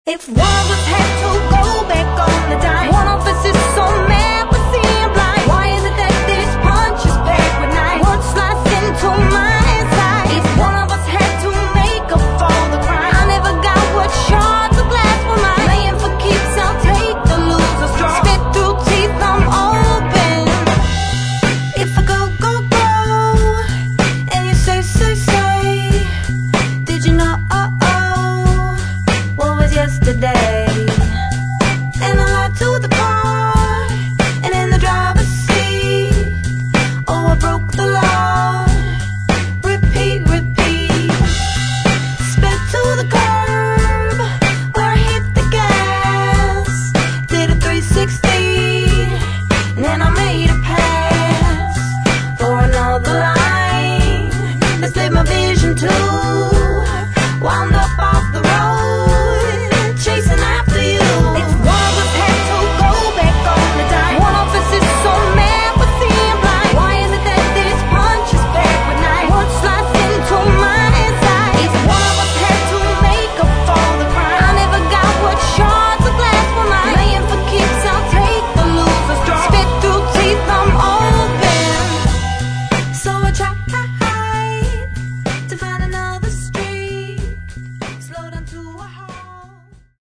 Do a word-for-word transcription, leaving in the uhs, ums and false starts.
If one of us had to go back on the dime, one of us is so mad we're seeing blind. Why is it that this punch is packed with knives? What slice into my inside? If one of us had to make up for the crime, I never got what shards of glass were mine. Playing for keeps, I'll take the loser's draw. Spit through teeth, I'm open. If I go, go, go, and you say, say, say, did you know, oh, oh, what was yesterday?